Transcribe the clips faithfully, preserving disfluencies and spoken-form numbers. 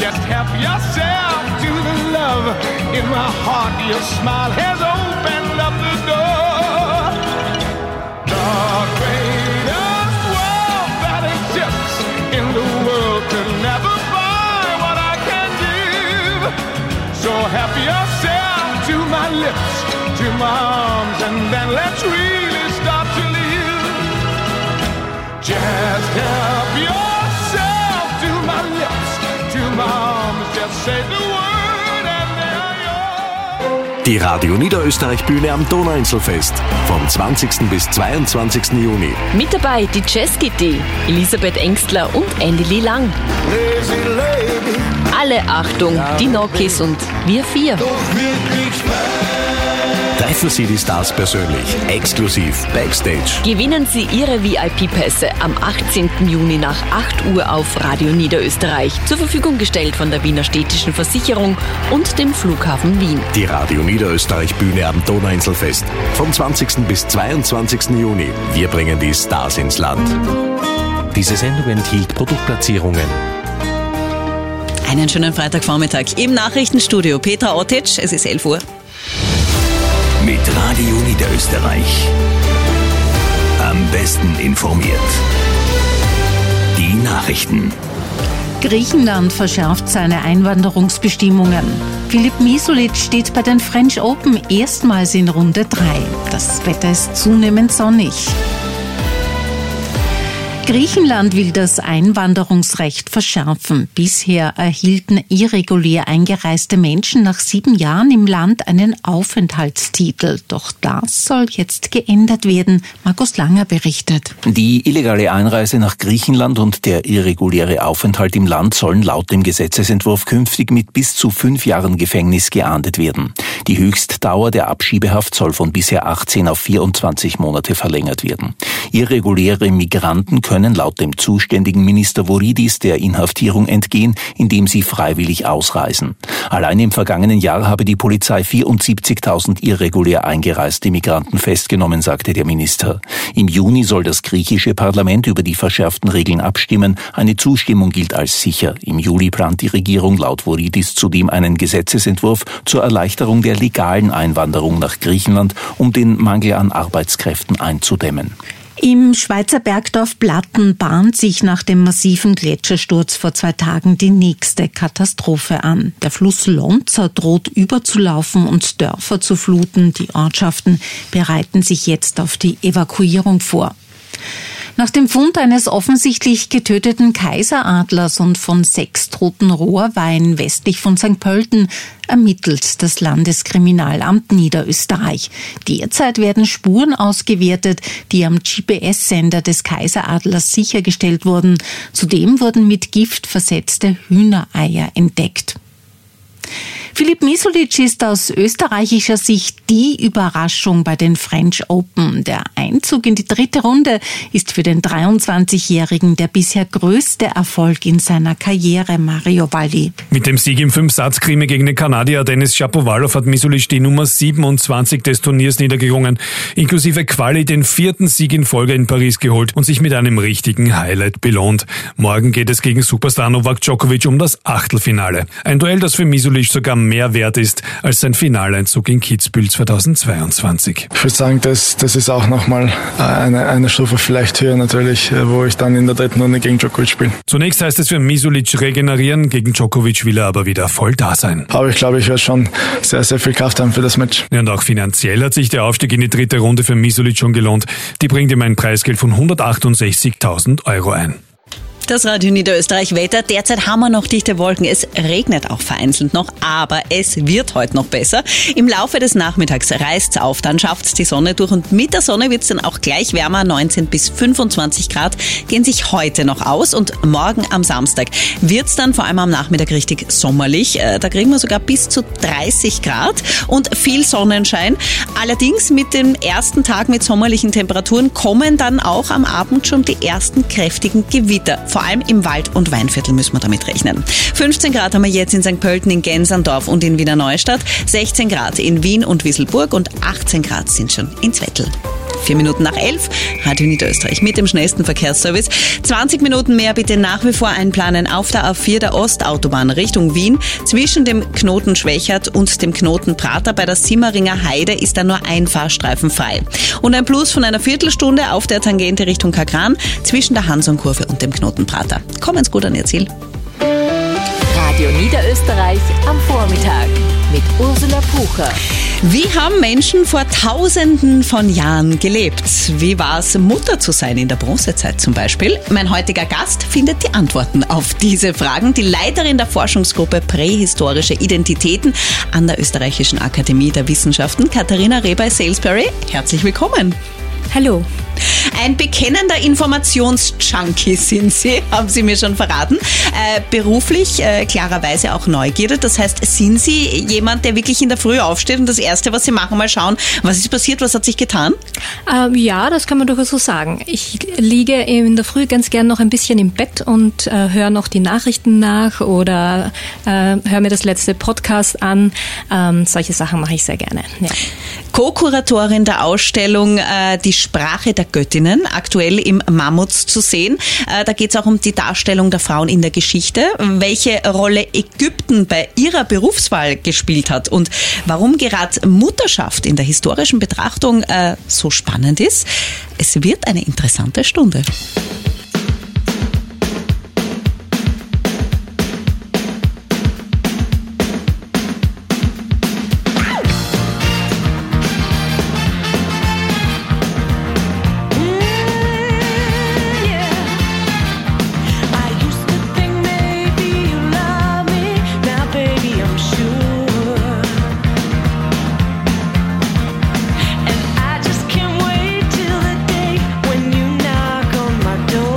Just help yourself to the love in my heart. Your smile has opened up the door. The greatest wealth that exists in the world could never buy what I can give. So help yourself to my lips, to my arms, and then let's really start to live. Just help yourself to my lips, to my arms, just say the word and they are yours. Die Radio Niederösterreich Bühne am Donauinselfest vom zwanzigsten bis zweiundzwanzigsten Juni. Mit dabei die Jazzkitty, Elisabeth Engstler und Andy Lee Lang. Lazy lady. Alle Achtung, die Nokis und wir vier. Treffen Sie die Stars persönlich, exklusiv, Backstage. Gewinnen Sie Ihre V I P-Pässe am achtzehnten Juni nach acht Uhr auf Radio Niederösterreich. Zur Verfügung gestellt von der Wiener Städtischen Versicherung und dem Flughafen Wien. Die Radio Niederösterreich Bühne am Donauinselfest vom zwanzigsten bis zweiundzwanzigsten Juni. Wir bringen die Stars ins Land. Diese Sendung enthielt Produktplatzierungen. Einen schönen Freitagvormittag im Nachrichtenstudio. Petra Otic, es ist elf Uhr. Mit Radio Niederösterreich. Am besten informiert. Die Nachrichten. Griechenland verschärft seine Einwanderungsbestimmungen. Philipp Misulic steht bei den French Open erstmals in Runde drei. Das Wetter ist zunehmend sonnig. Griechenland will das Einwanderungsrecht verschärfen. Bisher erhielten irregulär eingereiste Menschen nach sieben Jahren im Land einen Aufenthaltstitel. Doch das soll jetzt geändert werden. Markus Langer berichtet. Die illegale Einreise nach Griechenland und der irreguläre Aufenthalt im Land sollen laut dem Gesetzesentwurf künftig mit bis zu fünf Jahren Gefängnis geahndet werden. Die Höchstdauer der Abschiebehaft soll von bisher achtzehn auf vierundzwanzig Monate verlängert werden. Irreguläre Migranten können laut dem zuständigen Minister Voridis der Inhaftierung entgehen, indem sie freiwillig ausreisen. Allein im vergangenen Jahr habe die Polizei vierundsiebzigtausend irregulär eingereiste Migranten festgenommen, sagte der Minister. Im Juni soll das griechische Parlament über die verschärften Regeln abstimmen. Eine Zustimmung gilt als sicher. Im Juli plant die Regierung laut Voridis zudem einen Gesetzesentwurf zur Erleichterung der legalen Einwanderung nach Griechenland, um den Mangel an Arbeitskräften einzudämmen. Im Schweizer Bergdorf Platten bahnt sich nach dem massiven Gletschersturz vor zwei Tagen die nächste Katastrophe an. Der Fluss Lonza droht überzulaufen und Dörfer zu fluten. Die Ortschaften bereiten sich jetzt auf die Evakuierung vor. Nach dem Fund eines offensichtlich getöteten Kaiseradlers und von sechs toten Rohrweinen westlich von Sankt Pölten ermittelt das Landeskriminalamt Niederösterreich. Derzeit werden Spuren ausgewertet, die am G P S-Sender des Kaiseradlers sichergestellt wurden. Zudem wurden mit Gift versetzte Hühnereier entdeckt. Philipp Misulic ist aus österreichischer Sicht die Überraschung bei den French Open. Der Einzug in die dritte Runde ist für den dreiundzwanzigjährigen der bisher größte Erfolg in seiner Karriere, Mario Valli. Mit dem Sieg im Fünf-Satz-Krimi gegen den Kanadier Denis Shapovalov hat Misulic die Nummer siebenundzwanzig des Turniers niedergerungen, inklusive Quali den vierten Sieg in Folge in Paris geholt und sich mit einem richtigen Highlight belohnt. Morgen geht es gegen Superstar Novak Djokovic um das Achtelfinale. Ein Duell, das für Misulic sogar mehr wert ist als sein Finaleinzug in Kitzbühel zweitausendzweiundzwanzig. Ich würde sagen, das, das ist auch nochmal eine, eine Stufe vielleicht höher natürlich, wo ich dann in der dritten Runde gegen Djokovic spiele. Zunächst heißt es für Misulic regenerieren, gegen Djokovic will er aber wieder voll da sein. Aber ich glaube, ich werde schon sehr, sehr viel Kraft haben für das Match. Ja, und auch finanziell hat sich der Aufstieg in die dritte Runde für Misulic schon gelohnt. Die bringt ihm ein Preisgeld von hundertachtundsechzigtausend Euro ein. Das Radio Niederösterreich Wetter. Derzeit haben wir noch dichte Wolken. Es regnet auch vereinzelt noch, aber es wird heute noch besser. Im Laufe des Nachmittags reißt es auf, dann schafft es die Sonne durch und mit der Sonne wird es dann auch gleich wärmer. neunzehn bis fünfundzwanzig Grad gehen sich heute noch aus und morgen am Samstag wird es dann vor allem am Nachmittag richtig sommerlich. Da kriegen wir sogar bis zu dreißig Grad und viel Sonnenschein. Allerdings mit dem ersten Tag mit sommerlichen Temperaturen kommen dann auch am Abend schon die ersten kräftigen Gewitter. Vor allem im Wald- und Weinviertel müssen wir damit rechnen. fünfzehn Grad haben wir jetzt in Sankt Pölten, in Genserndorf und in Wiener Neustadt, sechzehn Grad in Wien und Wisselburg und achtzehn Grad sind schon in Zwettl. Vier Minuten nach elf, Radio Niederösterreich mit dem schnellsten Verkehrsservice. zwanzig Minuten mehr bitte nach wie vor einplanen auf der A vier der Ostautobahn Richtung Wien. Zwischen dem Knoten Schwächert und dem Knoten Prater bei der Simmeringer Heide ist da nur ein Fahrstreifen frei. Und ein Plus von einer Viertelstunde auf der Tangente Richtung Kagran zwischen der Hansonkurve und dem Knoten Prater. Kommen's gut an Ihr Ziel. Radio Niederösterreich am Vormittag mit Ursula Pucher. Wie haben Menschen vor Tausenden von Jahren gelebt? Wie war es, Mutter zu sein in der Bronzezeit zum Beispiel? Mein heutiger Gast findet die Antworten auf diese Fragen. Die Leiterin der Forschungsgruppe Prähistorische Identitäten an der Österreichischen Akademie der Wissenschaften, Katharina Rebey-Salisbury. Herzlich willkommen. Hallo. Ein bekennender Informationsjunkie sind Sie, haben Sie mir schon verraten. Äh, beruflich äh, klarerweise auch Neugierde. Das heißt, sind Sie jemand, der wirklich in der Früh aufsteht und das Erste, was Sie machen, mal schauen, was ist passiert, was hat sich getan? Ähm, ja, das kann man durchaus so sagen. Ich liege in der Früh ganz gern noch ein bisschen im Bett und äh, höre noch die Nachrichten nach oder äh, höre mir das letzte Podcast an. Ähm, solche Sachen mache ich sehr gerne. Ja. Co-Kuratorin der Ausstellung äh, Die Sprache der Göttinnen, aktuell im Mammuts zu sehen. Äh, da geht es auch um die Darstellung der Frauen in der Geschichte, welche Rolle Ägypten bei ihrer Berufswahl gespielt hat und warum gerade Mutterschaft in der historischen Betrachtung äh, so spannend ist. Es wird eine interessante Stunde. And I just can't wait till the day when you knock on my door.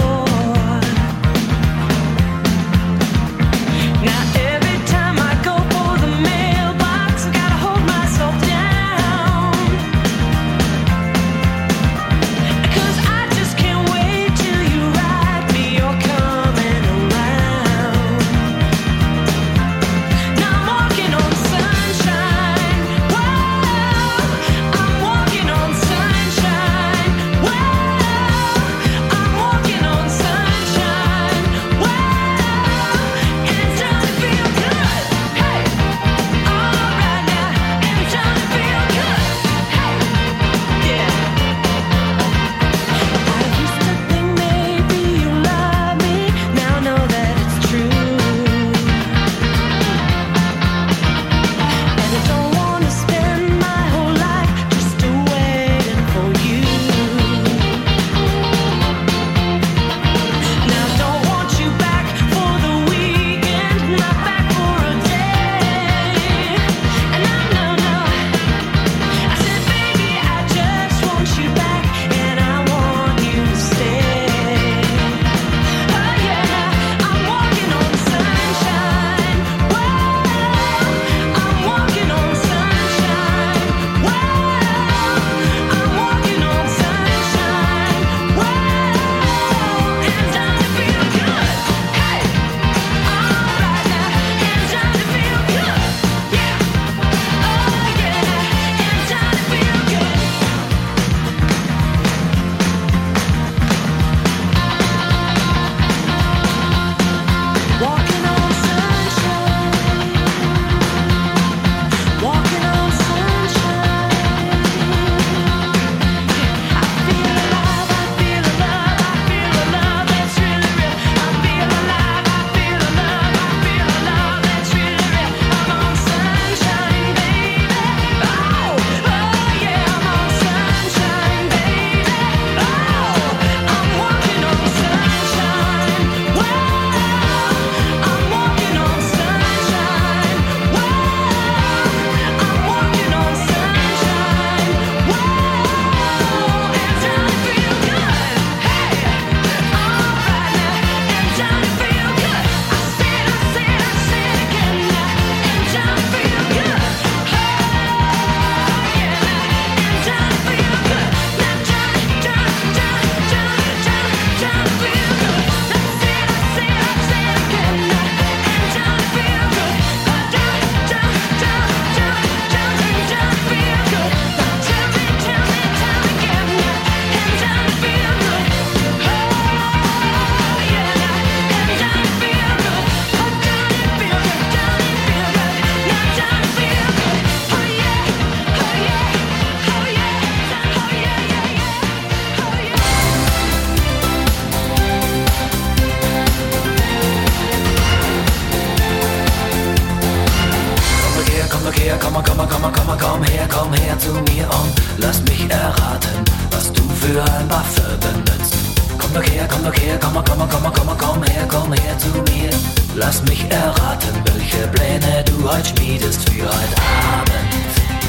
komm, komm, komm, komm, komm her, komm her zu mir und lass mich erraten, was du für ein Waffe benutzt. Komm doch her, komm doch her, komm, komm, komm, komm, komm her, komm her zu mir. Lass mich erraten, welche Pläne du heute schmiedest für heute Abend.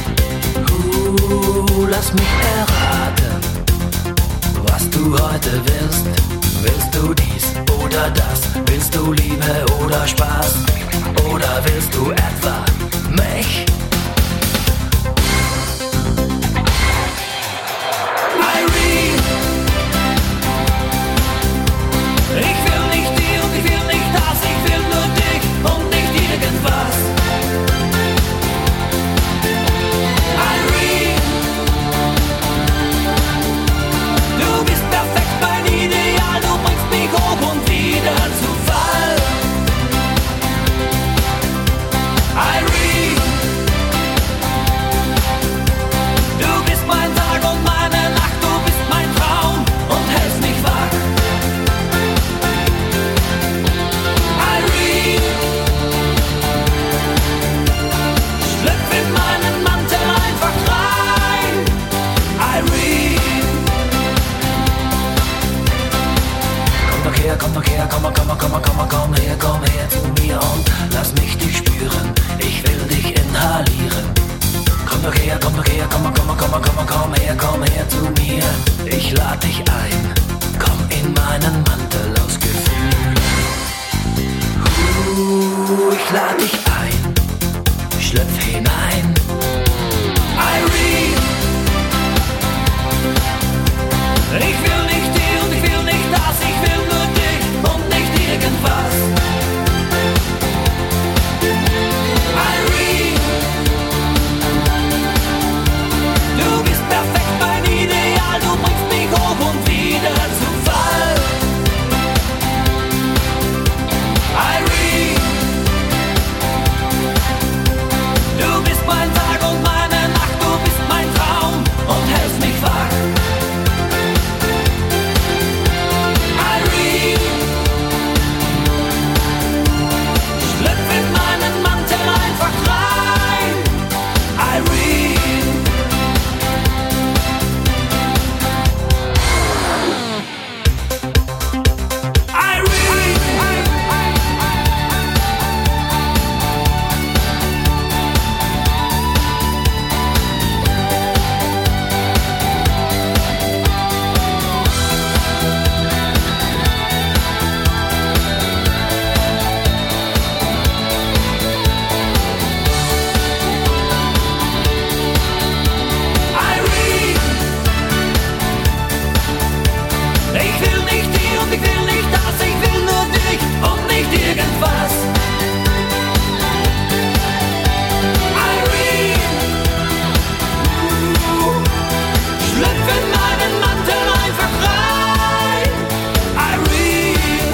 Uh, lass mich erraten, was du heute willst. Willst du dies oder das? Willst du Liebe oder Spaß? Oder willst du etwa mich? Irene, ich will nicht die und ich will nicht das, ich will nur dich und nicht irgendwas. Irene, du bist perfekt, mein Ideal, du bringst mich hoch und wieder zu Fall. Irene, du bist mein Tag und meine Nacht, du bist mein Traum und hältst mich wach. Irene, schlüpf in meinen Mantel einfach rein. Irene, komm doch her, komm doch her, komm, komm, komm, komm, komm her, komm her zu mir und lass mich dich spüren. Ich will dich inhalieren. Komm doch her, komm doch her, komm, komm, komm, komm, komm her, komm her zu mir. Ich lad dich ein, komm in meinen Mantel aus Gefühl. Uh, ich lad dich ein, schlüpf hinein. Irene, ich will nicht die und ich will nicht das, ich will nur dich und nicht irgendwas. Irene, du bist perfekt, mein Ideal, du bringst mich hoch und wieder zu Fall. Irene, du bist mein Tag und meine Nacht, du bist mein Traum und hältst mich wach. Irene, schlüpf in meinen Mantel einfach rein. Irene, ich will nicht die und ich will nicht das, ich will nur dich und nicht irgendwas. Irene, schlüpf in meinen Mantel einfach rein. Irene.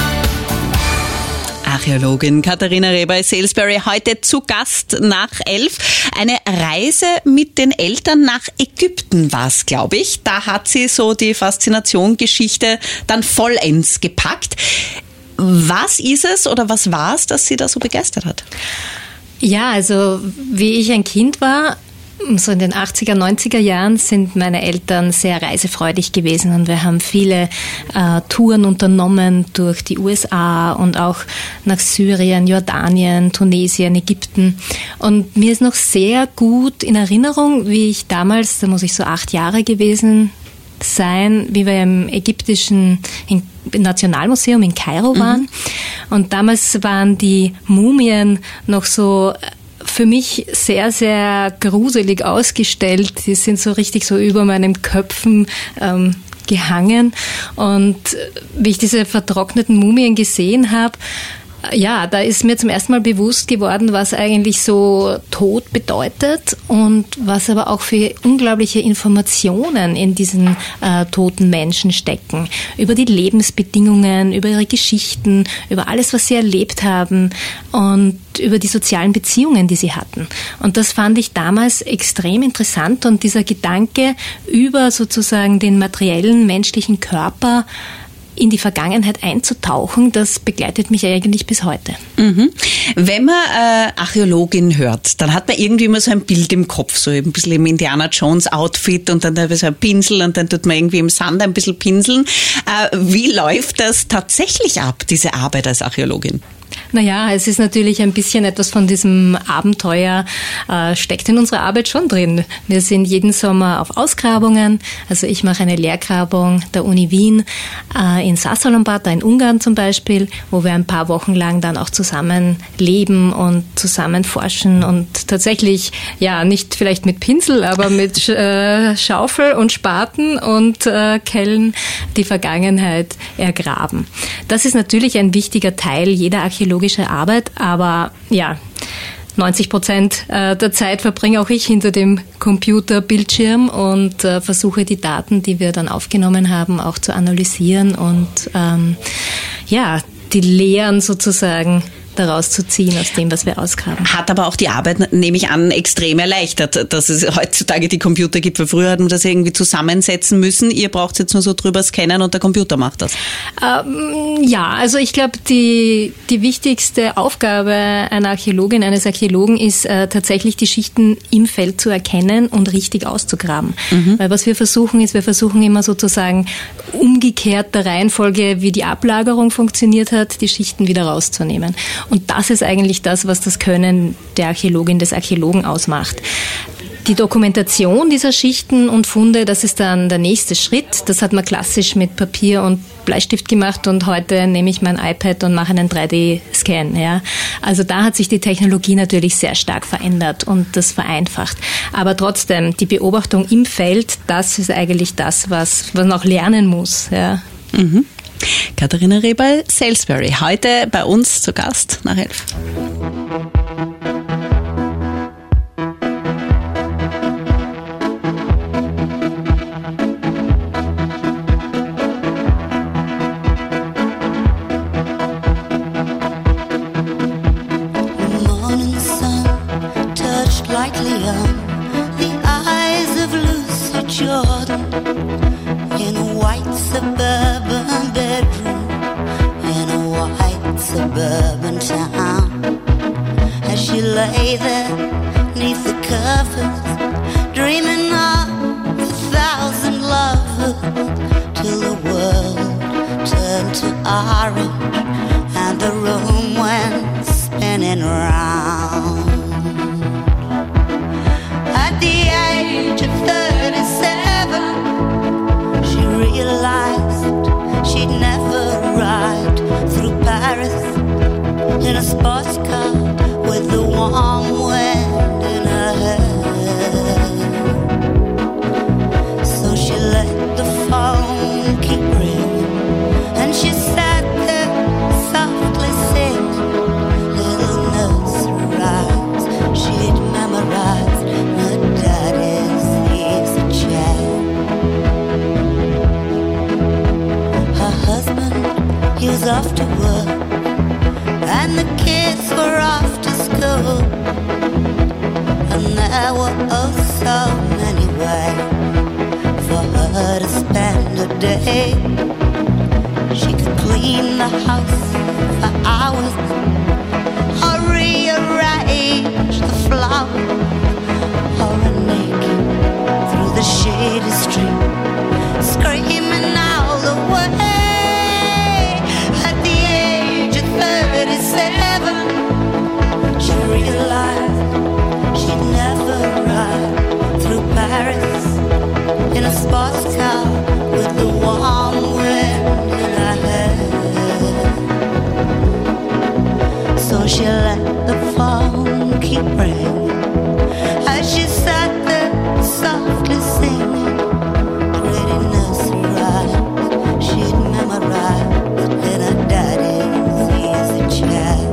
Archäologin Katharina Reh bei Salisbury heute zu Gast nach elf. Eine Reise mit den Eltern nach Ägypten war es, glaube ich. Da hat sie so die Faszination Geschichte dann vollends gepackt. Was ist es oder was war es, das sie da so begeistert hat? Ja, also wie ich ein Kind war, so in den achtziger, neunziger Jahren sind meine Eltern sehr reisefreudig gewesen und wir haben viele äh, Touren unternommen durch die U S A und auch nach Syrien, Jordanien, Tunesien, Ägypten. Und mir ist noch sehr gut in Erinnerung, wie ich damals, da muss ich so acht Jahre gewesen sein, wie wir im ägyptischen im Nationalmuseum in Kairo waren. Mhm. Und damals waren die Mumien noch so für mich sehr, sehr gruselig ausgestellt. Die sind so richtig so über meinen Köpfen ähm, gehangen. Und wie ich diese vertrockneten Mumien gesehen habe, ja, da ist mir zum ersten Mal bewusst geworden, was eigentlich so Tod bedeutet und was aber auch für unglaubliche Informationen in diesen äh, toten Menschen stecken. Über die Lebensbedingungen, über ihre Geschichten, über alles, was sie erlebt haben und über die sozialen Beziehungen, die sie hatten. Und das fand ich damals extrem interessant und dieser Gedanke über sozusagen den materiellen menschlichen Körper in die Vergangenheit einzutauchen, das begleitet mich eigentlich bis heute. Mhm. Wenn man äh, Archäologin hört, dann hat man irgendwie immer so ein Bild im Kopf, so ein bisschen im Indiana Jones Outfit und dann so ein Pinsel und dann tut man irgendwie im Sand ein bisschen pinseln. Äh, wie läuft das tatsächlich ab, diese Arbeit als Archäologin? Naja, es ist natürlich ein bisschen etwas von diesem Abenteuer, äh, steckt in unserer Arbeit schon drin. Wir sind jeden Sommer auf Ausgrabungen, also ich mache eine Lehrgrabung der Uni Wien äh, in Százhalombatta in Ungarn zum Beispiel, wo wir ein paar Wochen lang dann auch zusammen leben und zusammen forschen und tatsächlich, ja, nicht vielleicht mit Pinsel, aber mit äh, Schaufel und Spaten und äh, Kellen die Vergangenheit ergraben. Das ist natürlich ein wichtiger Teil jeder archäologische Arbeit, aber ja, neunzig Prozent der Zeit verbringe auch ich hinter dem Computerbildschirm und äh, versuche die Daten, die wir dann aufgenommen haben, auch zu analysieren und ähm, ja, die Lehren sozusagen daraus zu ziehen aus dem, was wir ausgraben. Hat aber auch die Arbeit, nehme ich an, extrem erleichtert, dass es heutzutage die Computer gibt, weil früher hat man das irgendwie zusammensetzen müssen. Ihr braucht es jetzt nur so drüber scannen und der Computer macht das. Ähm, ja, also ich glaube, die, die wichtigste Aufgabe einer Archäologin, eines Archäologen ist äh, tatsächlich die Schichten im Feld zu erkennen und richtig auszugraben. Mhm. Weil was wir versuchen ist, wir versuchen immer sozusagen umgekehrt der Reihenfolge, wie die Ablagerung funktioniert hat, die Schichten wieder rauszunehmen. Und das ist eigentlich das, was das Können der Archäologin, des Archäologen ausmacht. Die Dokumentation dieser Schichten und Funde, das ist dann der nächste Schritt. Das hat man klassisch mit Papier und Bleistift gemacht und heute nehme ich mein iPad und mache einen drei D-Scan. Ja. Also da hat sich die Technologie natürlich sehr stark verändert und das vereinfacht. Aber trotzdem, die Beobachtung im Feld, das ist eigentlich das, was man noch lernen muss. Ja. Mhm. Katharina Reberl, Salisbury, heute bei uns zu Gast nach elf. Suburban town, as she lay there neath the covers, dreaming of a thousand lovers, till the world turned to orange and the room went spinning round. At the age of thirty-seven, she realized she'd never ride through Paris in a sports car with the warm wind in her hair. So she let the phone keep ringing and she sat there softly singing little nursery rhymes she'd memorized in her daddy's easy chair. Her husband, he was off to work and the kids were off to school, and there were oh so many ways for her to spend a day. She could clean the house for hours or rearrange the flowers or a naked through the shady street, screaming all the way. thirty-seven, she realized she'd never ride through Paris in a sports car with the warm wind in her hair. So she let the phone keep ringing as she sat there softly singing pretty nursery rhymes she'd memorized in her daddy's easy chair.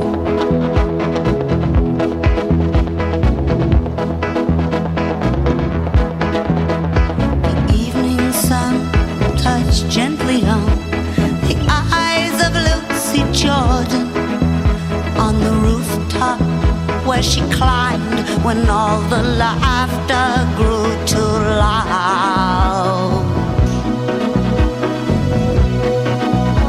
The evening sun touched gently on the eyes of Lucy Jordan on the rooftop where she climbed when all the laughter grew too loud.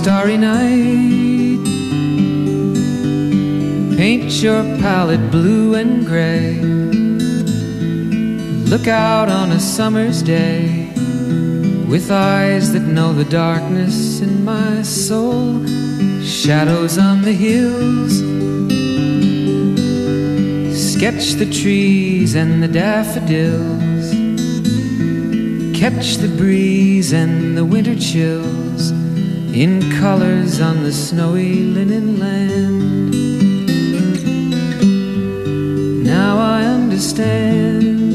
starry night. Paint your palette blue and gray. Look out on a summer's day with eyes that know the darkness in my soul. Shadows on the hills. Sketch the trees and the daffodils. Catch the breeze and the winter chills in colors on the snowy linen land. Now I understand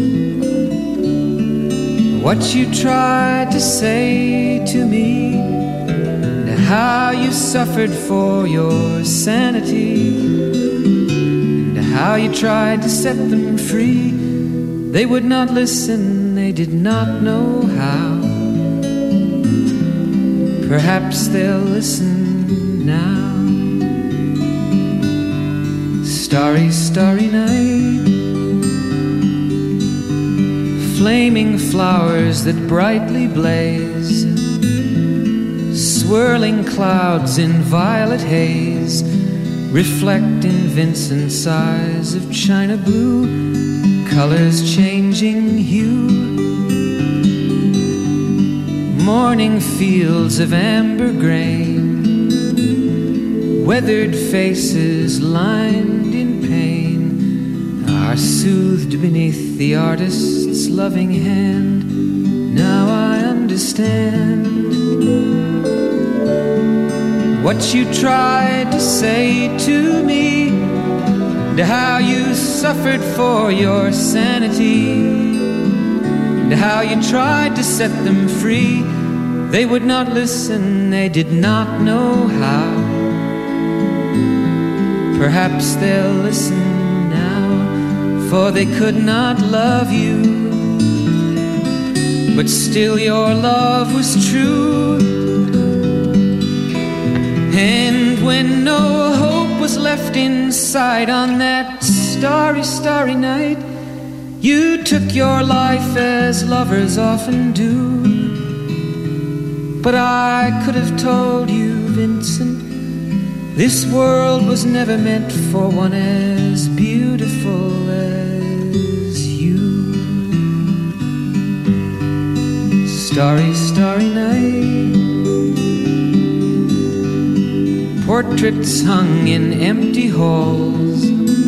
what you tried to say to me, and how you suffered for your sanity, and how you tried to set them free. They would not listen, they did not know how. Perhaps they'll listen now. Starry, starry night. Flaming flowers that brightly blaze. Swirling clouds in violet haze. Reflect in Vincent's eyes of china blue. Colors changing hue. Morning fields of amber grain. Weathered faces lined in pain are soothed beneath the artist's loving hand. Now I understand what you tried to say to me, and how you suffered for your sanity, and how you tried to set them free. They would not listen, they did not know how. Perhaps they'll listen now, for they could not love you, but still your love was true. And when no hope was left inside on that starry, starry night, you took your life as lovers often do. But I could have told you, Vincent, this world was never meant for one as beautiful as you. Starry, starry night. Portraits hung in empty halls.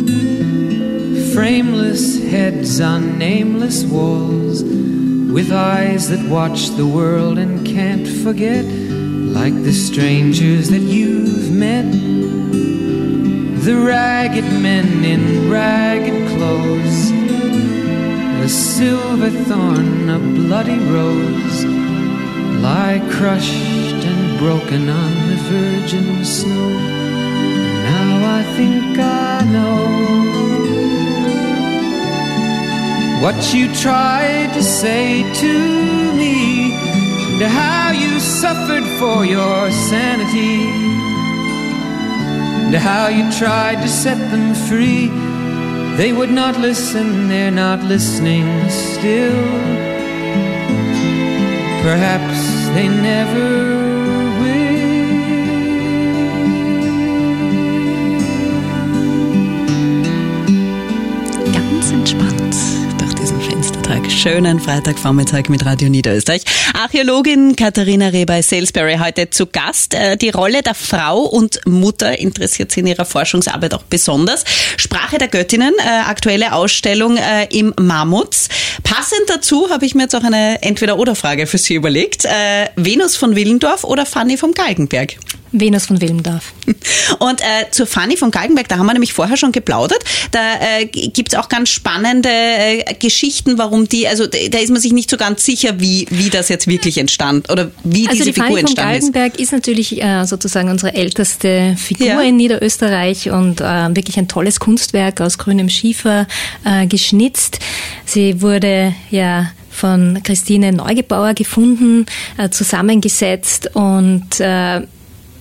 Frameless heads on nameless walls, with eyes that watch the world and can't forget, like the strangers that you've met. The ragged men in ragged clothes, a silver thorn, a bloody rose, lie crushed and broken on the virgin snow. Now I think I know what you tried to say to me, and how you suffered for your sanity, and how you tried to set them free. They would not listen, they're not listening still. Perhaps they never will. Ganz entspannt durch diesen Fenstertag. Schönen Freitagvormittag mit Radio Niederösterreich. Archäologin Katharina Rebay-Salisbury heute zu Gast. Die Rolle der Frau und Mutter interessiert sie in ihrer Forschungsarbeit auch besonders. Sprache der Göttinnen, aktuelle Ausstellung im Mammuts. Passend dazu habe ich mir jetzt auch eine Entweder-oder-Frage für Sie überlegt. Venus von Willendorf oder Fanny vom Galgenberg? Venus von Willendorf. Und äh, zur Fanny von Galgenberg, da haben wir nämlich vorher schon geplaudert. Da äh, gibt es auch ganz spannende äh, Geschichten, warum die, also da ist man sich nicht so ganz sicher, wie, wie das jetzt wirklich entstand oder wie also diese die Figur entstanden ist. Also die Fanny von Galgenberg ist natürlich äh, sozusagen unsere älteste Figur ja. in Niederösterreich und äh, wirklich ein tolles Kunstwerk aus grünem Schiefer äh, geschnitzt. Sie wurde ja von Christine Neugebauer gefunden, äh, zusammengesetzt und äh,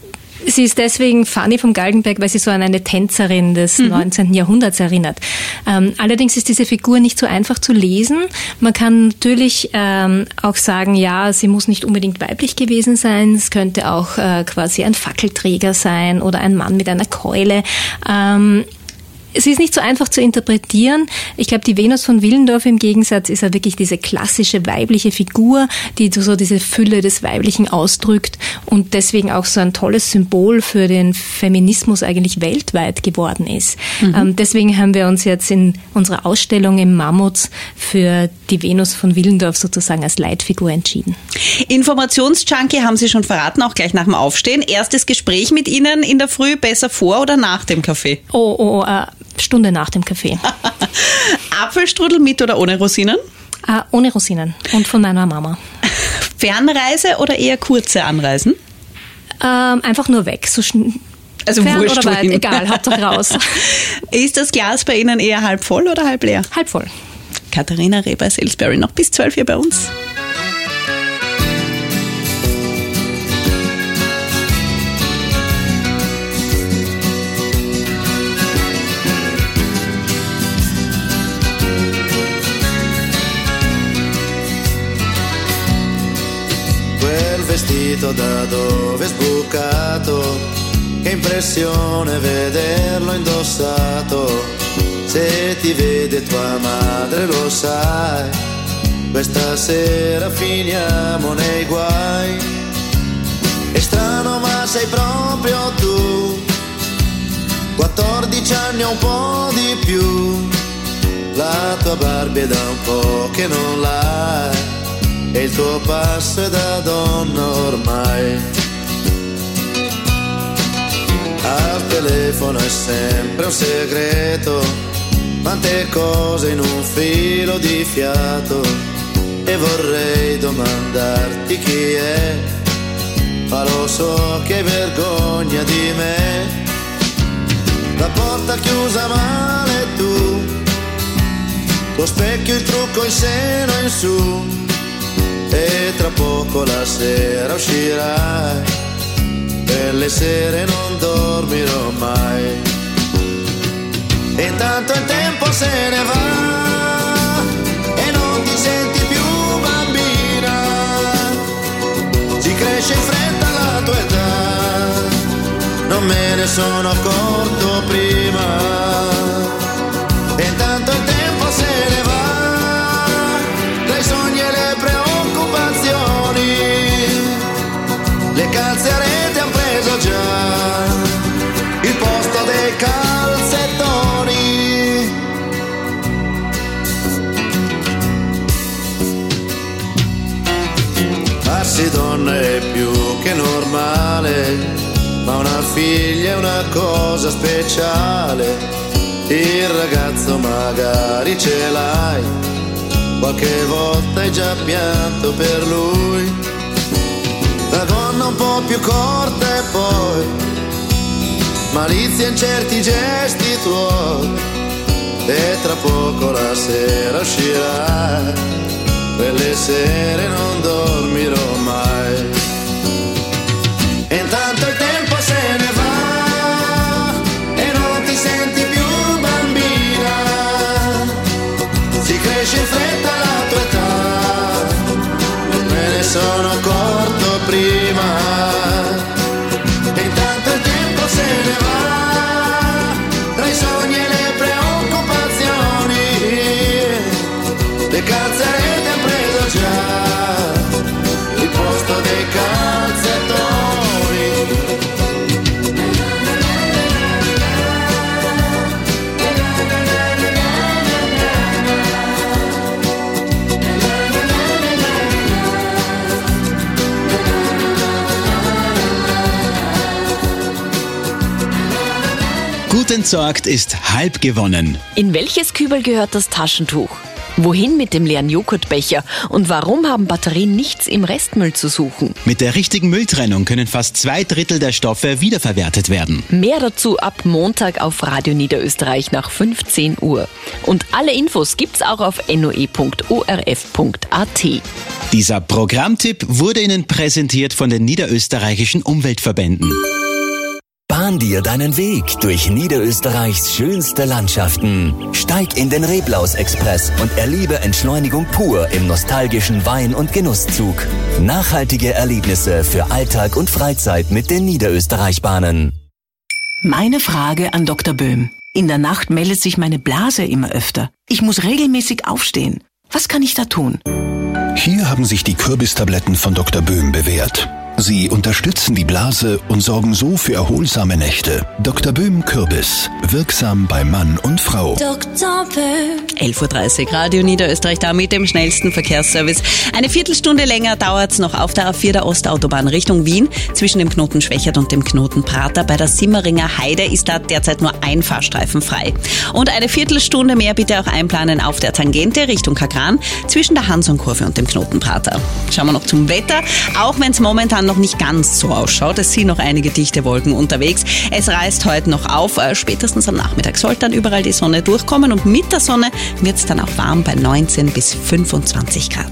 Sie ist deswegen Fanny vom Galgenberg, weil sie so an eine Tänzerin des mhm. neunzehnten Jahrhunderts erinnert. Ähm, allerdings ist diese Figur nicht so einfach zu lesen. Man kann natürlich ähm, auch sagen, ja, sie muss nicht unbedingt weiblich gewesen sein. Es könnte auch äh, quasi ein Fackelträger sein oder ein Mann mit einer Keule. Ähm, Es ist nicht so einfach zu interpretieren. Ich glaube, die Venus von Willendorf im Gegensatz ist ja wirklich diese klassische weibliche Figur, die so diese Fülle des Weiblichen ausdrückt und deswegen auch so ein tolles Symbol für den Feminismus eigentlich weltweit geworden ist. Mhm. Ähm, deswegen haben wir uns jetzt in unserer Ausstellung im Mammuts für die Venus von Willendorf sozusagen als Leitfigur entschieden. Informationsjunkie haben Sie schon verraten, auch gleich nach dem Aufstehen. Erstes Gespräch mit Ihnen in der Früh, besser vor oder nach dem Kaffee? Oh, oh, äh, Stunde nach dem Kaffee. Apfelstrudel mit oder ohne Rosinen? Äh, ohne Rosinen und von meiner Mama. Fernreise oder eher kurze Anreisen? Ähm, einfach nur weg. So schn- also fern wurscht oder weit, wohin. egal, Hauptsache raus. Ist das Glas bei Ihnen eher halb voll oder halb leer? Halb voll. Katharina Reber-Salisbury noch bis zwölf hier bei uns. Vestito da dove è sbucato, che impressione vederlo indossato. Se ti vede tua madre lo sai, questa sera finiamo nei guai. È strano ma sei proprio tu, quattordici anni o un po' di più. La tua Barbie è da un po' che non l'hai, e il tuo passo è da donna ormai. Al telefono è sempre un segreto, quante cose in un filo di fiato, e vorrei domandarti chi è, ma lo so che hai vergogna di me. La porta chiusa male tu, lo specchio, il trucco, il seno in su, e tra poco la sera uscirai, per le sere non dormirò mai. E intanto il tempo se ne va e non ti senti più bambina, si cresce in fretta la tua età, non me ne sono accorto prima. E intanto il tempo se ne va, tra i sogni e le preoccupazioni, le calze a rete han preso già il posto dei calzettoni. Farsi donna è più che normale, ma una figlia è una cosa speciale. Il ragazzo magari ce l'hai, qualche volta hai già pianto per lui. La donna un po' più corta e poi malizia in certi gesti tuoi, e tra poco la sera uscirai, quelle sere non dormirò mai. E intanto il tempo se ne va e non ti senti più bambina, si cresce in fretta la tua età, me ne sono accorto prima. E intanto il tempo se ne va, tra i sogni e le preoccupazioni, le calze a rete han preso già il posto dei calzettoni. Gut entsorgt ist halb gewonnen. In welches Kübel gehört das Taschentuch? Wohin mit dem leeren Joghurtbecher? Und warum haben Batterien nichts im Restmüll zu suchen? Mit der richtigen Mülltrennung können fast zwei Drittel der Stoffe wiederverwertet werden. Mehr dazu ab Montag auf Radio Niederösterreich nach fünfzehn Uhr. Und alle Infos gibt's auch auf n o e punkt o r f punkt a t. Dieser Programmtipp wurde Ihnen präsentiert von den niederösterreichischen Umweltverbänden. Bahn dir deinen Weg durch Niederösterreichs schönste Landschaften. Steig in den Reblaus-Express und erlebe Entschleunigung pur im nostalgischen Wein- und Genusszug. Nachhaltige Erlebnisse für Alltag und Freizeit mit den Niederösterreich-Bahnen. Meine Frage an Doktor Böhm. In der Nacht meldet sich meine Blase immer öfter. Ich muss regelmäßig aufstehen. Was kann ich da tun? Hier haben sich die Kürbistabletten von Doktor Böhm bewährt. Sie unterstützen die Blase und sorgen so für erholsame Nächte. Doktor Böhm Kürbis. Wirksam bei Mann und Frau. Doktor Böhm. elf Uhr dreißig, Radio Niederösterreich da mit dem schnellsten Verkehrsservice. Eine Viertelstunde länger dauert es noch auf der A vier der Ostautobahn Richtung Wien. Zwischen dem Knoten Schwächert und dem Knoten Prater bei der Simmeringer Heide ist da derzeit nur ein Fahrstreifen frei. Und eine Viertelstunde mehr bitte auch einplanen auf der Tangente Richtung Kagran zwischen der Hansonkurve und dem Knoten Prater. Schauen wir noch zum Wetter. Auch wenn es momentan noch nicht ganz so ausschaut. Es sind noch einige dichte Wolken unterwegs. Es reißt heute noch auf. Spätestens am Nachmittag sollte dann überall die Sonne durchkommen und mit der Sonne wird es dann auch warm bei neunzehn bis fünfundzwanzig Grad.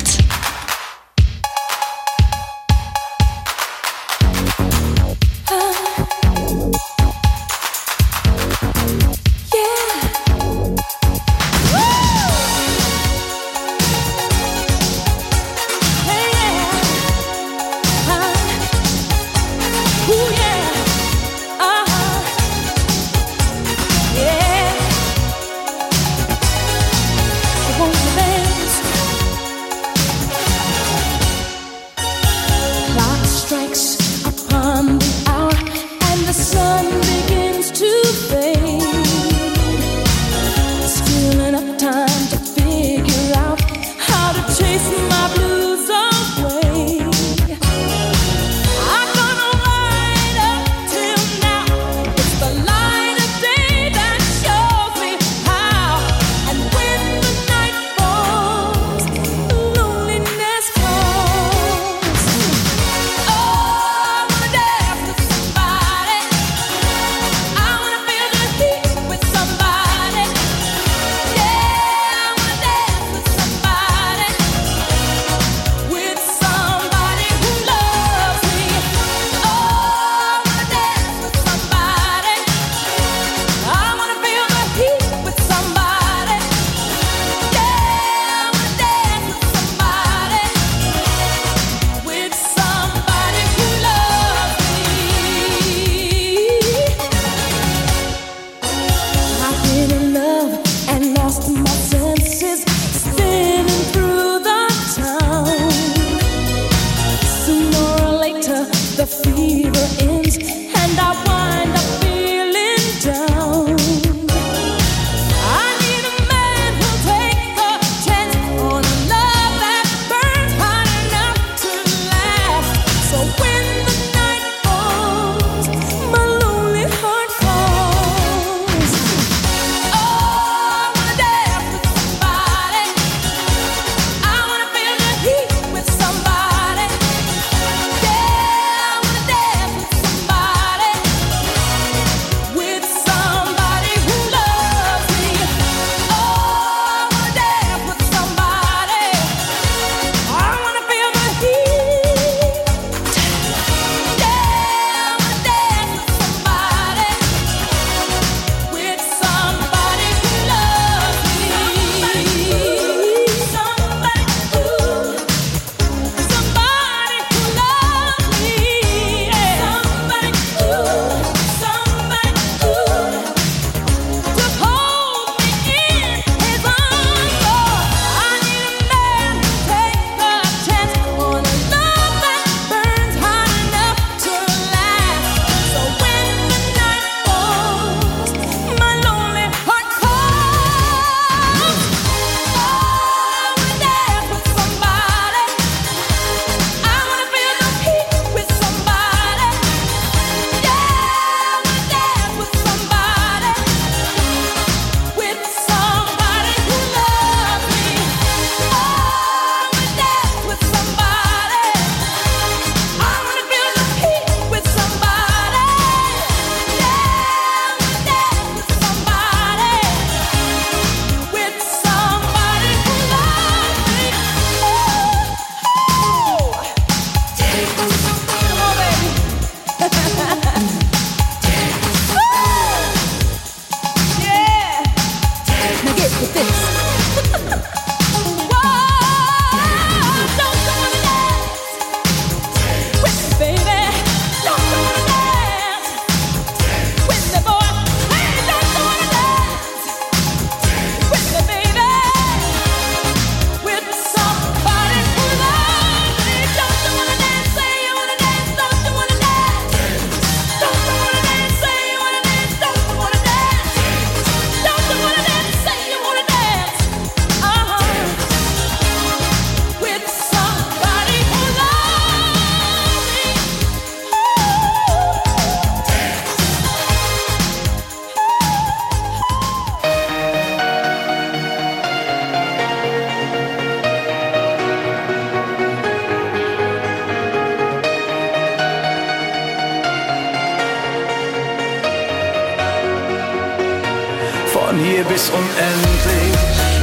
bis unendlich.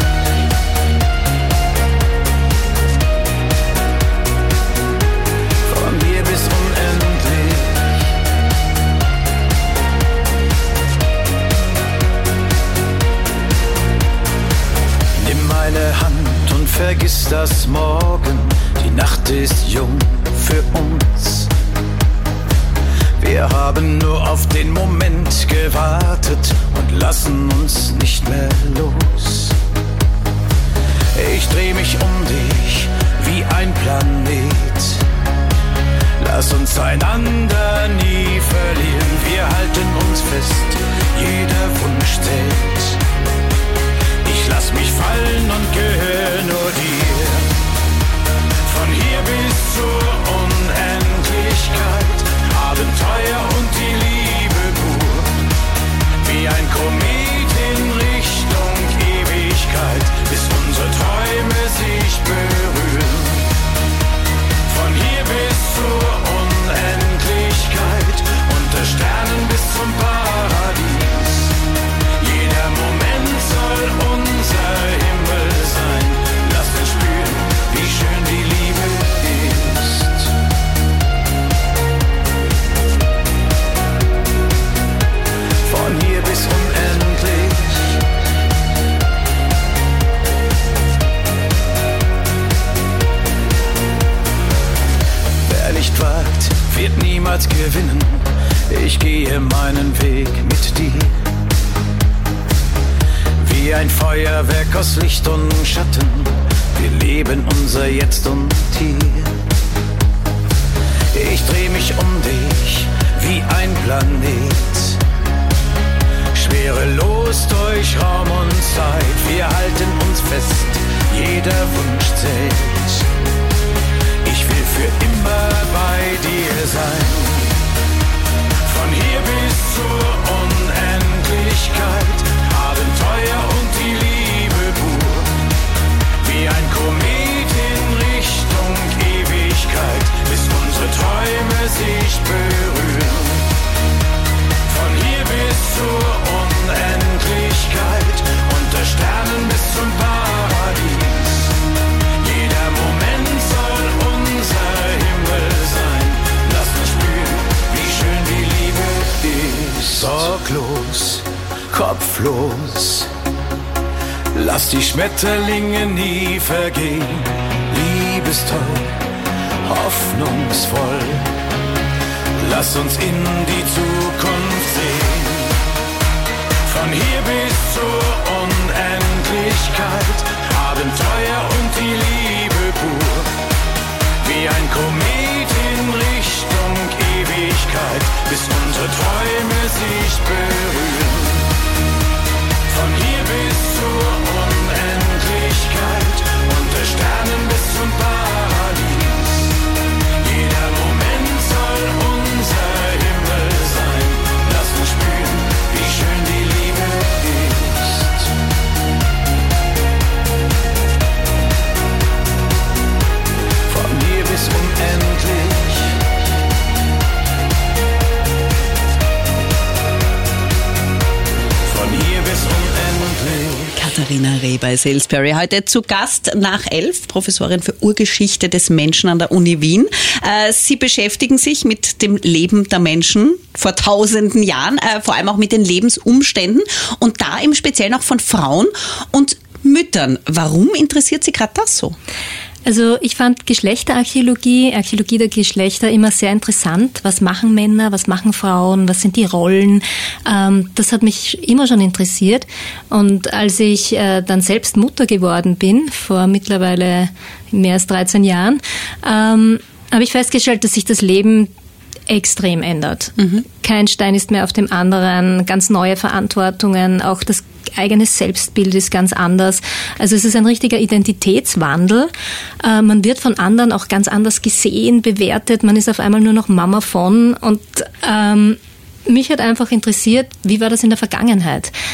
Von hier bis unendlich. Nimm meine Hand und vergiss das Morgen. Die Nacht ist jung für uns. Wir haben nur auf den Moment gewartet und lassen uns nicht mehr los. Ich dreh mich um dich wie ein Planet. Lass uns einander nie verlieren. Wir halten uns fest, jeder Wunsch zählt. Ich lass mich fallen und gehöre nur dir. Von hier bis zur Unendlichkeit. Abenteuer und die Liebe pur, wie ein Komet in Richtung Ewigkeit, bis unsere Träume sich berühren. Von hier bis zur Unendlichkeit, unter Sternen bis zum Paradies. Jeder Moment soll unser Himmel sein. Lass uns spüren, wie schön die Liebe ist. Von hier bis unendlich. Wer nicht wagt, wird niemals gewinnen. Ich gehe meinen Weg mit dir. Wie ein Feuerwerk aus Licht und Schatten. Wir leben unser Jetzt und Hier. Ich dreh mich um dich wie ein Planet. Schwerelos durch Raum und Zeit, wir halten uns fest, jeder Wunsch zählt. Ich will für immer bei dir sein. Von hier bis zur Unendlichkeit, Abenteuer und die Liebe pur. Wie ein Komet in Richtung Ewigkeit, bis unsere Träume sich berühren. Von hier bis zur Unendlichkeit, unter Sternen bis zum Paradies. Jeder Moment soll unser Himmel sein. Lass uns spüren, wie schön die Liebe ist. Sorglos, kopflos, lass die Schmetterlinge nie vergehen. Liebestoll, hoffnungsvoll, lass uns in die Zukunft sehen. Von hier bis zur Unendlichkeit, Abenteuer und die Liebe pur. Wie ein Komet in Richtung Ewigkeit, bis unsere Träume sich berühren. Von hier bis zur Unendlichkeit, unter Sternen bis zum Paradies. Jeder Moment soll unser Himmel sein. Lass uns spüren, wie schön die Liebe ist. Von hier bis unendlich. Von hier bis unendlich. Katharina Reh bei Salisbury. Heute zu Gast nach elf, Professorin für Urgeschichte des Menschen an der Uni Wien. Sie beschäftigen sich mit dem Leben der Menschen vor tausenden Jahren, vor allem auch mit den Lebensumständen und da im Speziellen auch von Frauen und Müttern. Warum interessiert Sie gerade das so? Also ich fand Geschlechterarchäologie, Archäologie der Geschlechter immer sehr interessant. Was machen Männer, was machen Frauen, was sind die Rollen? Ähm, das hat mich immer schon interessiert. Und als ich äh, dann selbst Mutter geworden bin, vor mittlerweile mehr als dreizehn Jahren, ähm, habe ich festgestellt, dass sich das Leben extrem ändert. Mhm. Kein Stein ist mehr auf dem anderen, ganz neue Verantwortungen, auch das eigene Selbstbild ist ganz anders. Also es ist ein richtiger Identitätswandel. Äh, man wird von anderen auch ganz anders gesehen, bewertet. Man ist auf einmal nur noch Mama von. Und ähm, mich hat einfach interessiert, wie war das in der Vergangenheit?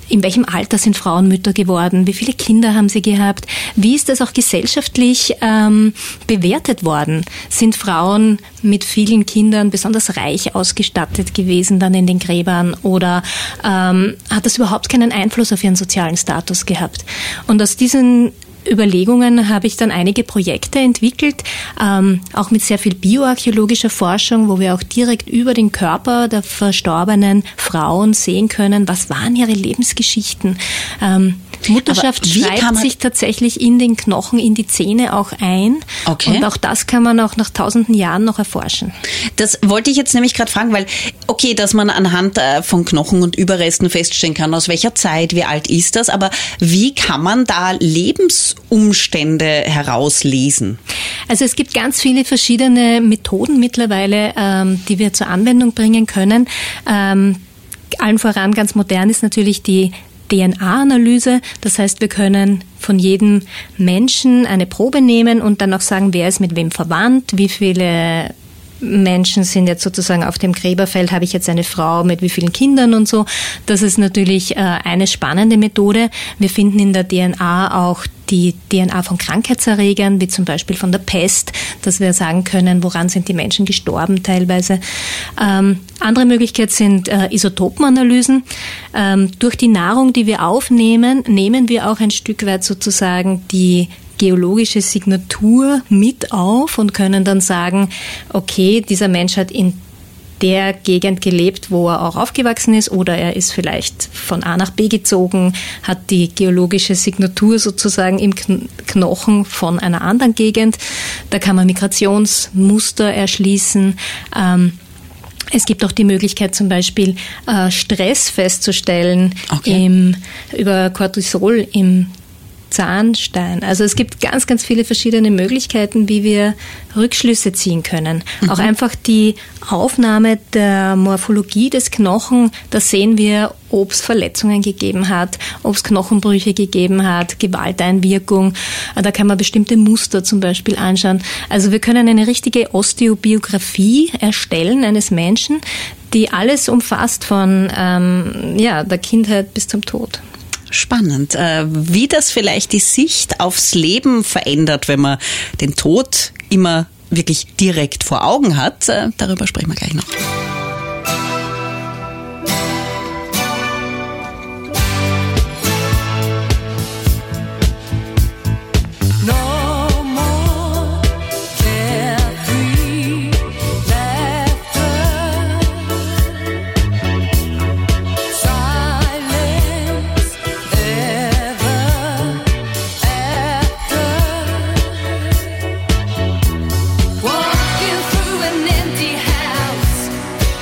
in welchem Alter sind Frauen Mütter geworden? Wie viele Kinder haben sie gehabt? Wie ist das auch gesellschaftlich ähm, bewertet worden? Sind Frauen mit vielen Kindern besonders reich ausgestattet gewesen dann in den Gräbern oder ähm, hat das überhaupt keinen Einfluss auf ihren sozialen Status gehabt? Und aus diesen Überlegungen habe ich dann einige Projekte entwickelt, ähm, auch mit sehr viel bioarchäologischer Forschung, wo wir auch direkt über den Körper der verstorbenen Frauen sehen können, was waren ihre Lebensgeschichten. Ähm, Mutterschaft schreibt sich tatsächlich in den Knochen, in die Zähne auch ein. Okay. Und auch das kann man auch nach tausenden Jahren noch erforschen. Das wollte ich jetzt nämlich gerade fragen, weil, okay, dass man anhand von Knochen und Überresten feststellen kann, aus welcher Zeit, wie alt ist das, aber wie kann man da Lebensumstände herauslesen? Also es gibt ganz viele verschiedene Methoden mittlerweile, ähm, die wir zur Anwendung bringen können. Ähm, allen voran ganz modern ist natürlich die D N A-Analyse. Das heißt, wir können von jedem Menschen eine Probe nehmen und dann auch sagen, wer ist mit wem verwandt, wie viele Menschen sind jetzt sozusagen auf dem Gräberfeld, habe ich jetzt eine Frau mit wie vielen Kindern und so. Das ist natürlich äh, eine spannende Methode. Wir finden in der D N A auch die D N A von Krankheitserregern, wie zum Beispiel von der Pest, dass wir sagen können, woran sind die Menschen gestorben teilweise. Ähm, andere Möglichkeit sind äh, Isotopenanalysen. Ähm, durch die Nahrung, die wir aufnehmen, nehmen wir auch ein Stück weit sozusagen die geologische Signatur mit auf und können dann sagen, okay, dieser Mensch hat in der Gegend gelebt, wo er auch aufgewachsen ist, oder er ist vielleicht von A nach B gezogen, hat die geologische Signatur sozusagen im Knochen von einer anderen Gegend. Da kann man Migrationsmuster erschließen. Ähm, Es gibt auch die Möglichkeit, zum Beispiel äh, Stress festzustellen okay. im, über Cortisol im Zahnstein. Also es gibt ganz, ganz viele verschiedene Möglichkeiten, wie wir Rückschlüsse ziehen können. Mhm. Auch einfach die Aufnahme der Morphologie des Knochen, da sehen wir, ob es Verletzungen gegeben hat, ob es Knochenbrüche gegeben hat, Gewalteinwirkung. Da kann man bestimmte Muster zum Beispiel anschauen. Also wir können eine richtige Osteobiografie erstellen eines Menschen, die alles umfasst von ähm, ja, der Kindheit bis zum Tod. Spannend, wie das vielleicht die Sicht aufs Leben verändert, wenn man den Tod immer wirklich direkt vor Augen hat. Darüber sprechen wir gleich noch. Walking through an empty house.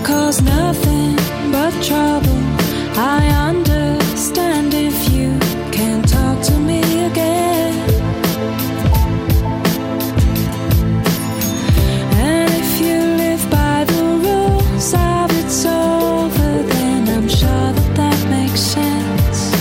cause nothing but trouble. I understand if you can't talk to me again. And if you live by the rules of it's over, then I'm sure that that makes sense.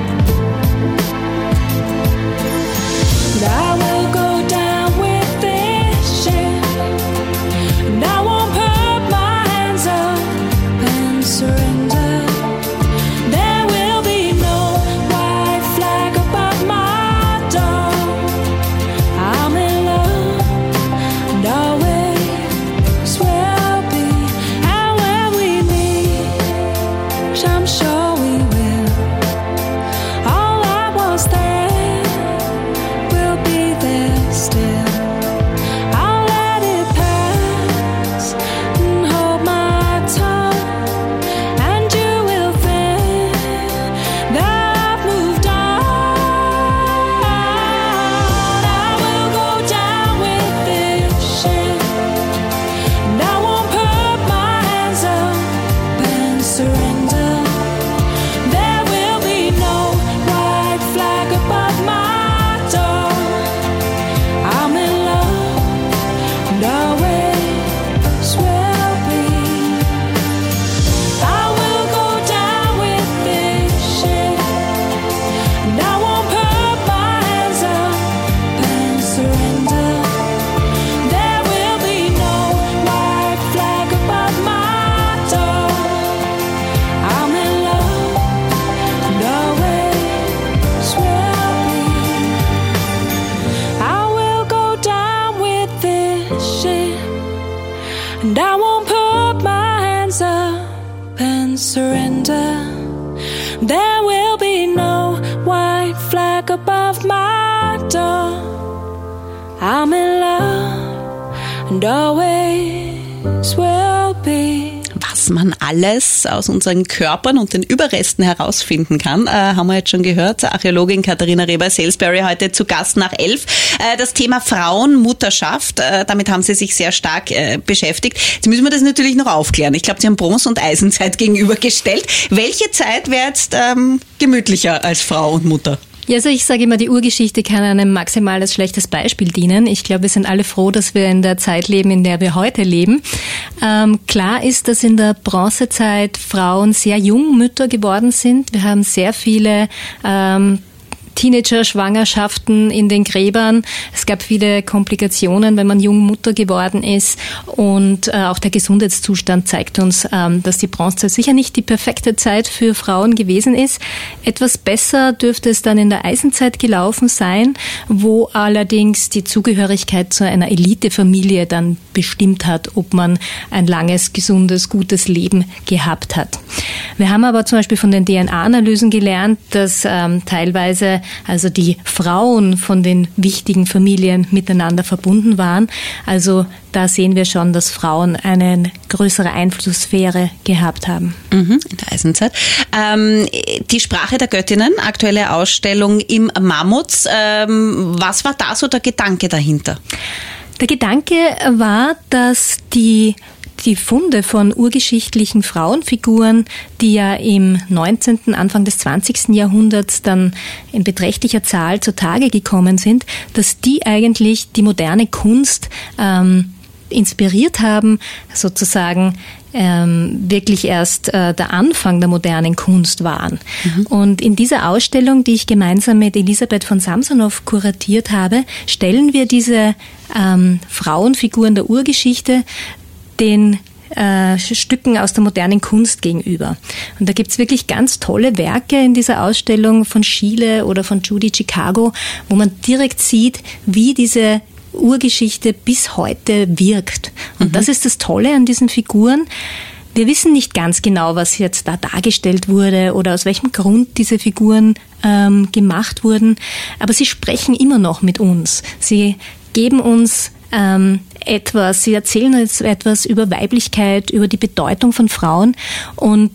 And I will go down with this ship, and I won't put my hands up and surrender. There will be no white flag above my door. I'm in love and always will be. And when we meet, which I'm sure we will, all I was there will be there still. I'll let it pass and hold my tongue, and you will think that I've moved on. I will go down with this ship, and I won't put my hands up and surrender. There will be no white flag above my door. I'm in love and always will be. I will go down with this ship, and I won't put my hands up and surrender. There will be no white flag above my door. I'm in love and always will be. I will go down with this ship, and I won't put my hands up and surrender. There will be no white flag above my door. I'm in love and always will be. Was man alles aus unseren Körpern und den Überresten herausfinden kann, äh, haben wir jetzt schon gehört. Archäologin Katharina Reber-Salisbury heute zu Gast nach elf. Äh, das Thema Frauenmutterschaft, äh, damit haben Sie sich sehr stark äh, beschäftigt. Jetzt müssen wir das natürlich noch aufklären. Ich glaube, Sie haben Bronze- und Eisenzeit gegenübergestellt. Welche Zeit wäre jetzt ähm, gemütlicher als Frau und Mutter? Ja, also ich sage immer, die Urgeschichte kann einem maximal als schlechtes Beispiel dienen. Ich glaube, wir sind alle froh, dass wir in der Zeit leben, in der wir heute leben. Ähm, klar ist, dass in der Bronzezeit Frauen sehr jung Mütter geworden sind. Wir haben sehr viele ähm, Teenager-Schwangerschaften in den Gräbern. Es gab viele Komplikationen, wenn man jung Mutter geworden ist. Und äh, auch der Gesundheitszustand zeigt uns, ähm, dass die Bronzezeit sicher nicht die perfekte Zeit für Frauen gewesen ist. Etwas besser dürfte es dann in der Eisenzeit gelaufen sein, wo allerdings die Zugehörigkeit zu einer Elitefamilie dann bestimmt hat, ob man ein langes, gesundes, gutes Leben gehabt hat. Wir haben aber zum Beispiel von den D N A-Analysen gelernt, dass ähm, teilweise also die Frauen von den wichtigen Familien miteinander verbunden waren. Also da sehen wir schon, dass Frauen eine größere Einflusssphäre gehabt haben. Mhm, in der Eisenzeit. Ähm, die Sprache der Göttinnen, aktuelle Ausstellung im Mammuts. Ähm, was war da so der Gedanke dahinter? Der Gedanke war, dass die Die Funde von urgeschichtlichen Frauenfiguren, die ja im neunzehnten, Anfang des zwanzigsten Jahrhunderts dann in beträchtlicher Zahl zutage gekommen sind, dass die eigentlich die moderne Kunst ähm, inspiriert haben, sozusagen ähm, wirklich erst äh, der Anfang der modernen Kunst waren. Mhm. Und in dieser Ausstellung, die ich gemeinsam mit Elisabeth von Samsonov kuratiert habe, stellen wir diese ähm, Frauenfiguren der Urgeschichte den äh, Stücken aus der modernen Kunst gegenüber. Und da gibt's wirklich ganz tolle Werke in dieser Ausstellung von Schiele oder von Judy Chicago, wo man direkt sieht, wie diese Urgeschichte bis heute wirkt. Und mhm. das ist das Tolle an diesen Figuren. Wir wissen nicht ganz genau, was jetzt da dargestellt wurde oder aus welchem Grund diese Figuren ähm, gemacht wurden, aber sie sprechen immer noch mit uns. Sie geben uns ähm, etwas, sie erzählen uns etwas über Weiblichkeit, über die Bedeutung von Frauen, und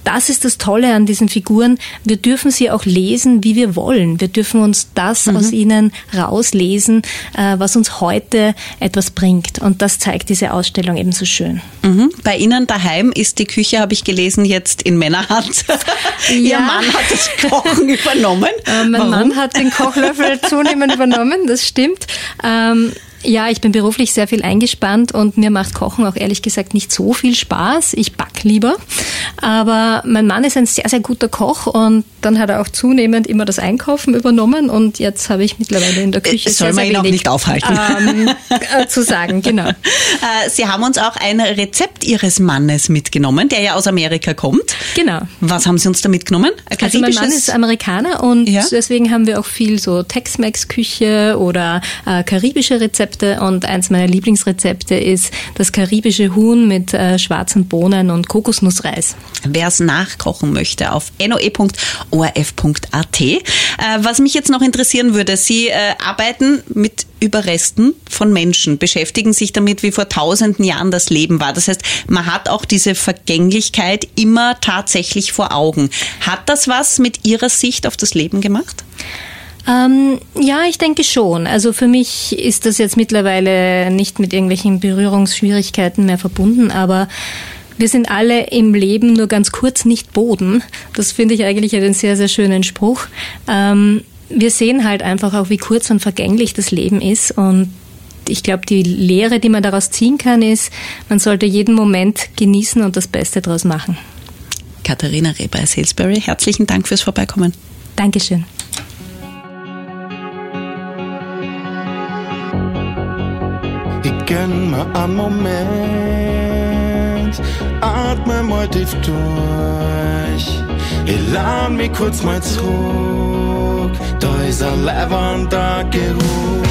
das ist das Tolle an diesen Figuren. Wir dürfen sie auch lesen, wie wir wollen. Wir dürfen uns das mhm. aus ihnen rauslesen, äh, was uns heute etwas bringt. Und das zeigt diese Ausstellung eben so schön. Mhm. Bei Ihnen daheim ist die Küche, habe ich gelesen, jetzt in Männerhand. Ja. Ihr Mann hat das Kochen übernommen. Äh, mein Warum? Mann hat den Kochlöffel zunehmend übernommen, das stimmt. Ähm, Ja, ich bin beruflich sehr viel eingespannt und mir macht Kochen auch ehrlich gesagt nicht so viel Spaß. Ich back lieber. Aber mein Mann ist ein sehr, sehr guter Koch und dann hat er auch zunehmend immer das Einkaufen übernommen und jetzt habe ich mittlerweile in der Küche Soll sehr, man sehr ihn auch wenig nicht aufhalten. Ähm, äh, zu sagen, genau. Sie haben uns auch ein Rezept Ihres Mannes mitgenommen, der ja aus Amerika kommt. Genau. Was haben Sie uns da mitgenommen? Also mein Mann ist Amerikaner und ja. deswegen haben wir auch viel so Tex-Mex-Küche oder äh, karibische Rezepte. Und eins meiner Lieblingsrezepte ist das karibische Huhn mit äh, schwarzen Bohnen und Kokosnussreis. Wer es nachkochen möchte, auf n o e punkt o r f punkt a t. Äh, was mich jetzt noch interessieren würde, Sie äh, arbeiten mit Überresten von Menschen, beschäftigen sich damit, wie vor tausenden Jahren das Leben war. Das heißt, man hat auch diese Vergänglichkeit immer tatsächlich vor Augen. Hat das was mit Ihrer Sicht auf das Leben gemacht? Ähm, ja, ich denke schon. Also für mich ist das jetzt mittlerweile nicht mit irgendwelchen Berührungsschwierigkeiten mehr verbunden, aber wir sind alle im Leben nur ganz kurz nicht Boden. Das finde ich eigentlich einen sehr, sehr schönen Spruch. Ähm, wir sehen halt einfach auch, wie kurz und vergänglich das Leben ist und ich glaube, die Lehre, die man daraus ziehen kann, ist, man sollte jeden Moment genießen und das Beste daraus machen. Katharina Reber-Salisbury, herzlichen Dank fürs Vorbeikommen. Dankeschön. Ich gönn mir einen Moment, atme mal tief durch. Ich lade mich kurz mal zurück, da ist ein lavender Geruch.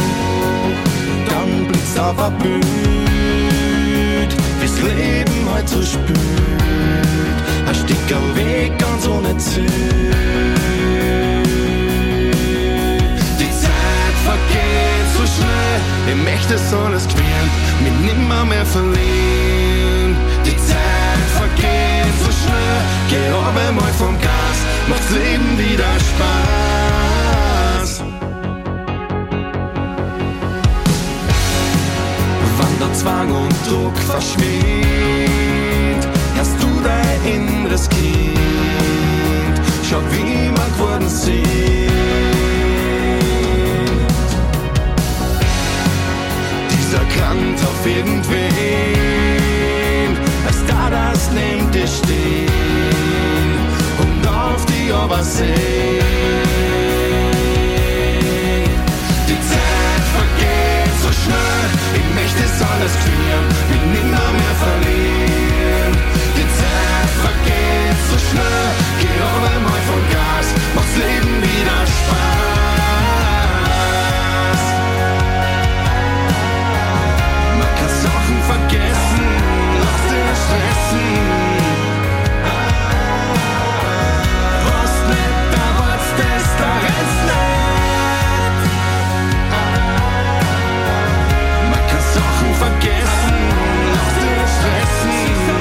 Dann blickst auf ein Bild, wie's Leben heute so spürt. Ein Stück am Weg ganz ohne Ziel. Die Zeit vergeht so schnell, ich möchte es alles quälen, mich nimmer mehr verlieren. Die Zeit vergeht so schnell, geh aber mal vom Gas, macht's Leben wieder Spaß. Wann der Zwang und Druck verschwindet, hast du dein inneres Kind, schau wie man geworden sind. Erkannt auf irgendwen, als da das neben dir stehen und auf die Obersee. Die Zeit vergeht so schnell, ich möchte es alles führen, mich nimmer mehr verlieren. Die Zeit vergeht so schnell, geh aber mal vom Gas, macht's Leben wieder Spaß. Vergessen, lass dich stressen. Was nicht da was das da rennst nicht. Man kann Sachen vergessen, lass dich stressen.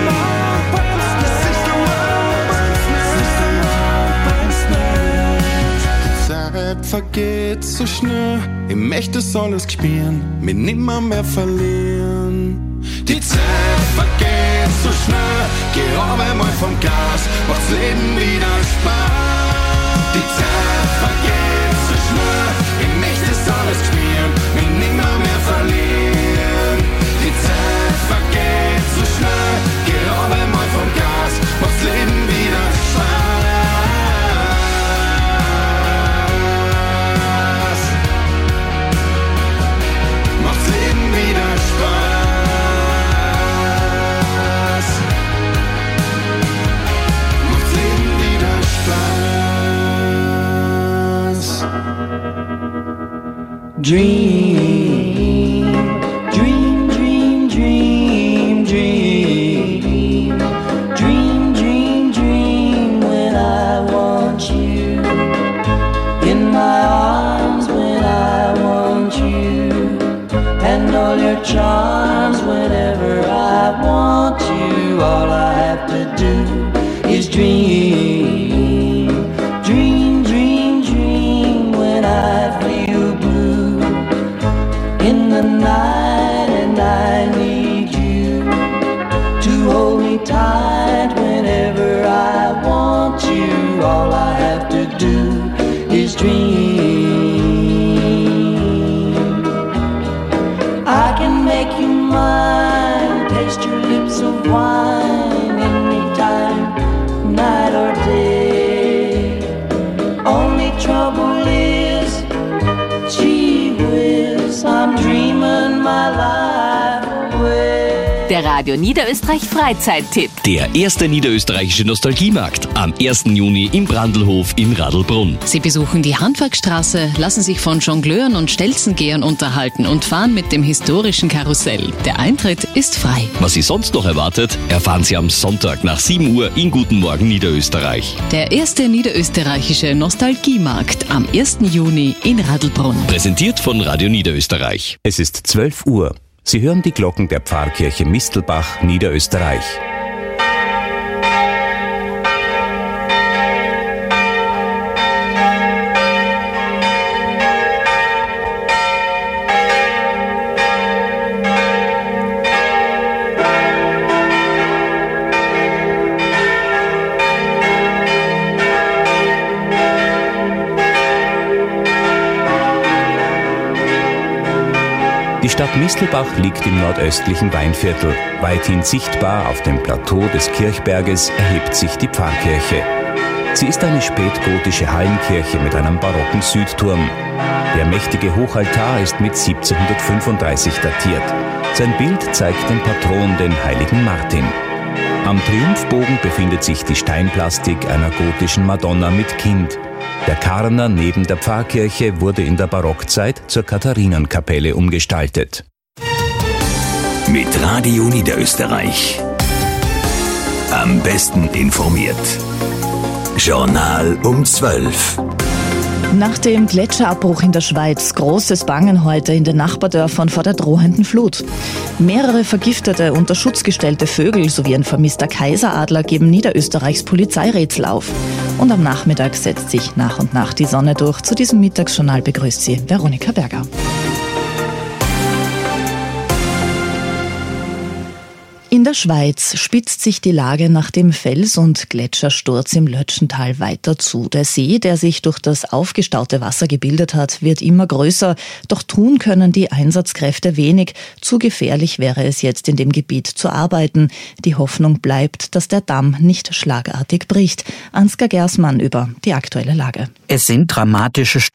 Die Zeit vergeht so schnell, ich möchte es alles spüren, mich nimmer mehr verlieren. Die Zeit vergeht so schnell, geh aber mal vom Gas, macht's Leben wieder Spaß. Die Zeit vergeht so schnell, ich möchte es alles spüren, mich nimmer mehr verlieren. Die Zeit vergeht so schnell, geh aber mal vom Gas, macht's Leben wieder Spaß. Macht's Leben wieder Spaß. Dream, dream, dream, dream, dream, dream, dream, dream when I want you in my arms, when I want you, and all your charms whenever I want you. All I have to do is me tight whenever I want you. All I have to do is dream. I can make you mine, taste your lips of wine anytime, night or day. Only trouble is, gee whiz, I'm dreaming my life away. Der Radio Niederösterreich Freizeittipp. Der erste niederösterreichische Nostalgiemarkt am ersten Juni im Brandlhof in Radlbrunn. Sie besuchen die Handwerkstraße, lassen sich von Jongleuren und Stelzengehern unterhalten und fahren mit dem historischen Karussell. Der Eintritt ist frei. Was Sie sonst noch erwartet, erfahren Sie am Sonntag nach sieben Uhr in Guten Morgen Niederösterreich. Der erste niederösterreichische Nostalgiemarkt am ersten Juni in Radlbrunn. Präsentiert von Radio Niederösterreich. Es ist zwölf Uhr. Sie hören die Glocken der Pfarrkirche Mistelbach, Niederösterreich. Die Stadt Mistelbach liegt im nordöstlichen Weinviertel. Weithin sichtbar auf dem Plateau des Kirchberges erhebt sich die Pfarrkirche. Sie ist eine spätgotische Hallenkirche mit einem barocken Südturm. Der mächtige Hochaltar ist mit siebzehnhundertfünfunddreißig datiert. Sein Bild zeigt den Patron, den heiligen Martin. Am Triumphbogen befindet sich die Steinplastik einer gotischen Madonna mit Kind. Der Karner neben der Pfarrkirche wurde in der Barockzeit zur Katharinenkapelle umgestaltet. Mit Radio Niederösterreich. Am besten informiert. Journal um zwölf. Nach dem Gletscherabbruch in der Schweiz großes Bangen heute in den Nachbardörfern vor der drohenden Flut. Mehrere vergiftete, unter Schutz gestellte Vögel sowie ein vermisster Kaiseradler geben Niederösterreichs Polizeirätsel auf. Und am Nachmittag setzt sich nach und nach die Sonne durch. Zu diesem Mittagsjournal begrüßt sie Veronika Berger. In der Schweiz spitzt sich die Lage nach dem Fels- und Gletschersturz im Lötschental weiter zu. Der See, der sich durch das aufgestaute Wasser gebildet hat, wird immer größer. Doch tun können die Einsatzkräfte wenig. Zu gefährlich wäre es jetzt, in dem Gebiet zu arbeiten. Die Hoffnung bleibt, dass der Damm nicht schlagartig bricht. Ansgar Gersmann über die aktuelle Lage. Es sind dramatische